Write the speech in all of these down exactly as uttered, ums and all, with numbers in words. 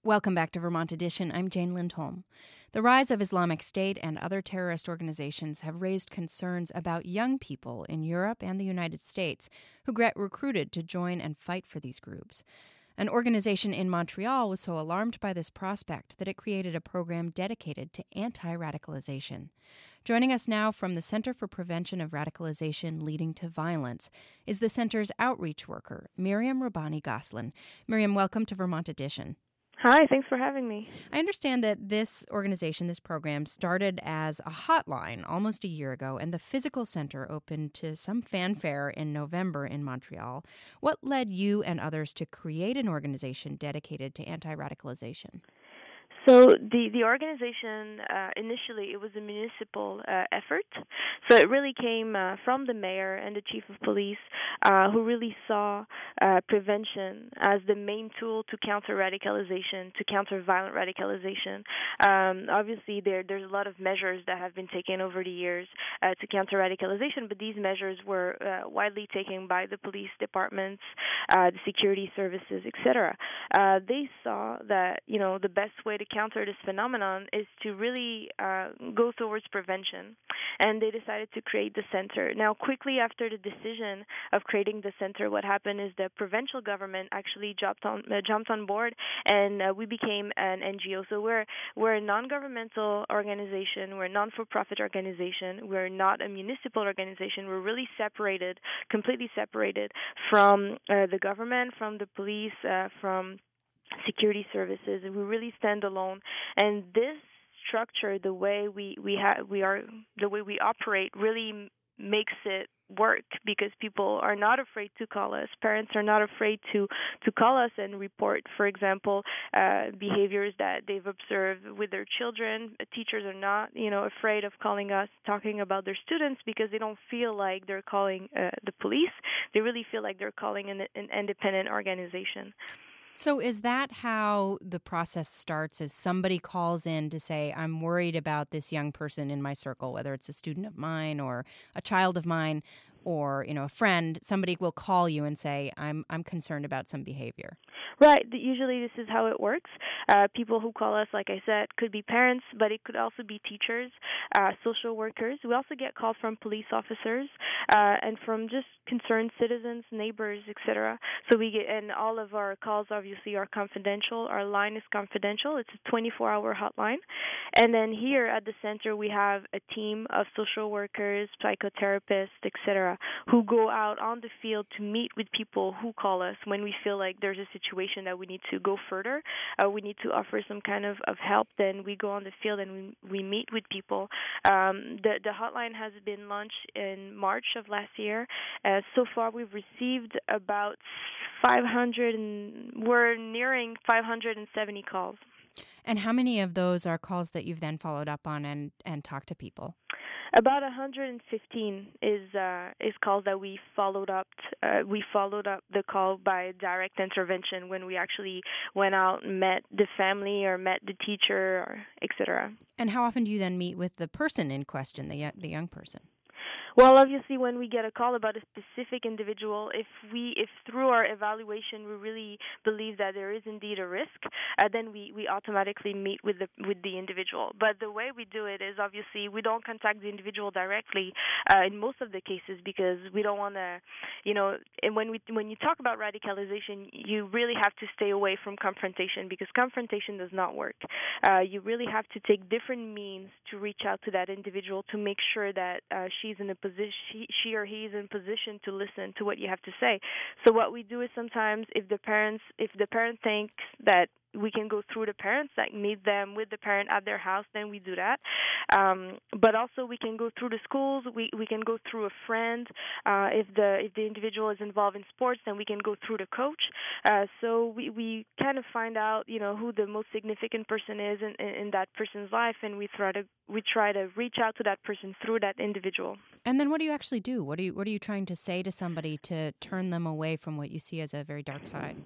Welcome back to Vermont Edition. I'm Jane Lindholm. The rise of Islamic State and other terrorist organizations have raised concerns about young people in Europe and the United States who get recruited to join and fight for these groups. An organization in Montreal was so alarmed by this prospect that it created a program dedicated to anti-radicalization. Joining us now from the Center for Prevention of Radicalization Leading to Violence is the center's outreach worker, Miriam Rabbani Gosselin. Miriam, welcome to Vermont Edition. Hi, thanks for having me. I understand that this organization, this program, started as a hotline almost a year ago, and the physical center opened to some fanfare in November in Montreal. What led you and others to create an organization dedicated to anti-radicalization? So the, the organization, uh, initially, it was a municipal uh, effort. So it really came uh, from the mayor and the chief of police, uh, who really saw uh, prevention as the main tool to counter radicalization, to counter violent radicalization. Um, obviously, there there's a lot of measures that have been taken over the years uh, to counter radicalization, but these measures were uh, widely taken by the police departments, uh, the security services, et cetera. Uh, they saw that, you know, the best way to counter this phenomenon is to really uh, go towards prevention, and they decided to create the center. Now, quickly after the decision of creating the center, what happened is the provincial government actually jumped on uh, jumped on board, and uh, we became an N G O. So we're we're a non-governmental organization, we're a non-for-profit organization, we're not a municipal organization. We're really separated, completely separated from uh, the government, from the police, uh, from security services, and we really stand alone. And this structure, the way we we have we are the way we operate, really makes it work, because people are not afraid to call us. Parents are not afraid to to call us and report, for example, uh, behaviors that they've observed with their children. Teachers are not, you know, afraid of calling us, talking about their students, because they don't feel like they're calling uh, the police. They really feel like they're calling an, an independent organization. So is that how the process starts, is somebody calls in to say, I'm worried about this young person in my circle, whether it's a student of mine or a child of mine or, you know, a friend, somebody will call you and say, I'm I'm concerned about some behavior? Right. Usually this is how it works. Uh, people who call us, like I said, could be parents, but it could also be teachers, uh, social workers. We also get calls from police officers uh, and from just concerned citizens, neighbors, et cetera. So we get, and all of our calls obviously are confidential. Our line is confidential. It's a twenty-four hour hotline. And then here at the center, we have a team of social workers, psychotherapists, et cetera, who go out on the field to meet with people who call us when we feel like there's a situation that we need to go further, uh, we need to offer some kind of, of help. Then we go on the field and we, we meet with people. Um, the, the hotline has been launched in March of last year. Uh, so far, we've received about five hundred, and we're nearing five hundred seventy calls. And how many of those are calls that you've then followed up on and, and talked to people? About one hundred fifteen is uh, is calls that we followed up. Uh, we followed up the call by direct intervention when we actually went out and met the family or met the teacher, or et cetera. And how often do you then meet with the person in question, the the young person? Well, obviously, when we get a call about a specific individual, if we, if through our evaluation we really believe that there is indeed a risk, uh, then we, we automatically meet with the with the individual. But the way we do it is obviously we don't contact the individual directly uh, in most of the cases, because we don't want to, you know, and when we when you talk about radicalization, you really have to stay away from confrontation, because confrontation does not work. Uh, you really have to take different means to reach out to that individual to make sure that uh, she's in a position, she, she or he is in position to listen to what you have to say. So what we do is sometimes if the parents, if the parent thinks that we can go through the parents, like meet them with the parent at their house, then we do that. Um, but also we can go through the schools. We we can go through a friend. Uh, if the if the individual is involved in sports, then we can go through the coach. Uh, so we, we kind of find out, you know, who the most significant person is in, in, in that person's life, and we try to we try to reach out to that person through that individual. And then what do you actually do? What are you what are you trying to say to somebody to turn them away from what you see as a very dark side?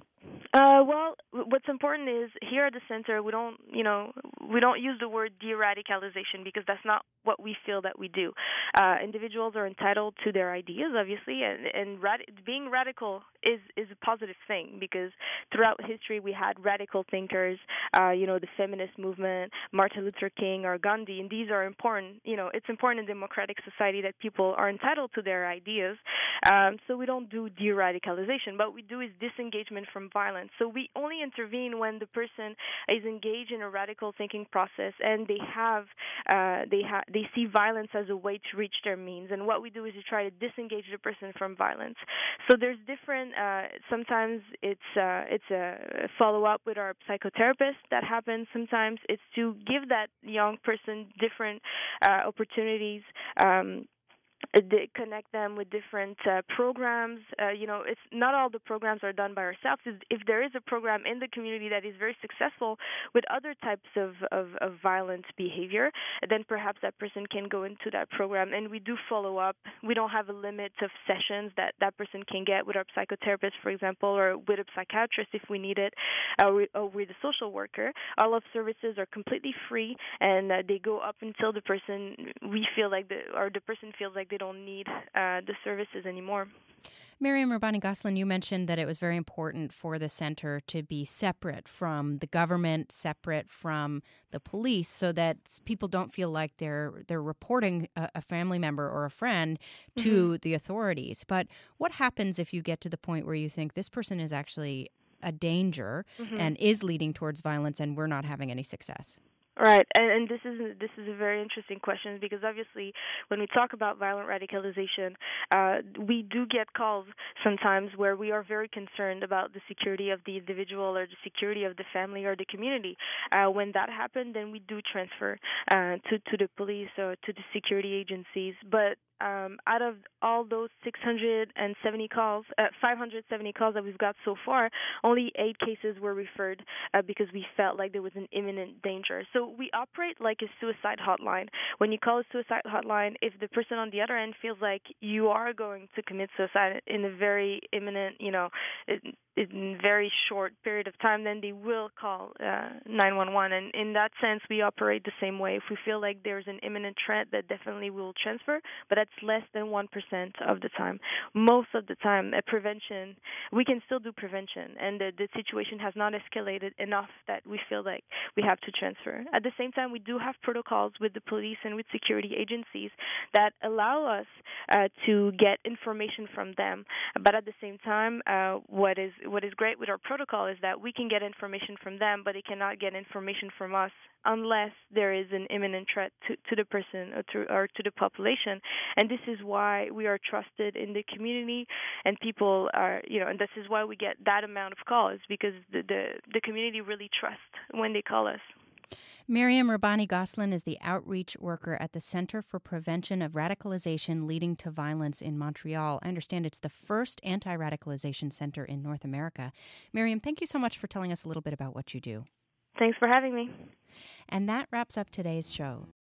Uh, well, what's important is here at the center we don't, you know, we don't use the word de-radicalization because that's not what we feel that we do. Uh, individuals are entitled to their ideas, obviously, and and rad- being radical is is a positive thing because throughout history we had radical thinkers, uh, you know, the feminist movement, Martin Luther King or Gandhi, and these are important. You know, it's important in democratic society that people are entitled to their ideas. Um, so we don't do de-radicalization. What we do is disengagement from violence. So we only intervene when the person is engaged in a radical thinking process and they have uh, they have they see violence as a way to reach their means. And what we do is we try to disengage the person from violence. So there's different. Uh, sometimes it's uh, it's a follow up with our psychotherapist that happens. Sometimes it's to give that young person different uh, opportunities. Um, They connect them with different uh, programs. Uh, you know, it's not all the programs are done by ourselves. If there is a program in the community that is very successful with other types of, of, of violent behavior, then perhaps that person can go into that program. And we do follow up. We don't have a limit of sessions that that person can get with our psychotherapist, for example, or with a psychiatrist if we need it, or, or with a social worker. All of services are completely free, and uh, they go up until the person we feel like the or the person feels like they don't need uh, the services anymore. Miriam Rabbani-Gosselin, you mentioned that it was very important for the center to be separate from the government, separate from the police, so that people don't feel like they're they're reporting a, a family member or a friend to mm-hmm. the authorities. But what happens if you get to the point where you think this person is actually a danger mm-hmm. and is leading towards violence and we're not having any success? Right, and, and this is this is a very interesting question because obviously when we talk about violent radicalization, uh, we do get calls sometimes where we are very concerned about the security of the individual or the security of the family or the community. Uh, when that happens, then we do transfer uh, to to the police or to the security agencies. But Um, out of all those six hundred seventy calls, uh, five hundred seventy calls that we've got so far, only eight cases were referred uh, because we felt like there was an imminent danger. So we operate like a suicide hotline. When you call a suicide hotline, if the person on the other end feels like you are going to commit suicide in a very imminent, you know, in, in very short period of time, then they will call uh, nine one one. And in that sense, we operate the same way. If we feel like there's an imminent threat, that definitely will transfer, but that's less than one percent of the time. Most of the time, uh, prevention, we can still do prevention, and the, the situation has not escalated enough that we feel like we have to transfer. At the same time, we do have protocols with the police and with security agencies that allow us uh, to get information from them. But at the same time, uh, what is what is great with our protocol is that we can get information from them, but they cannot get information from us unless there is an imminent threat to, to the person or to, or to the population. And this is why we are trusted in the community, and people are, you know, and this is why we get that amount of calls, because the the, the community really trusts when they call us. Miriam Rabbani-Gosselin is the outreach worker at the Center for Prevention of Radicalization Leading to Violence in Montreal. I understand it's the first anti-radicalization center in North America. Miriam, thank you so much for telling us a little bit about what you do. Thanks for having me. And that wraps up today's show.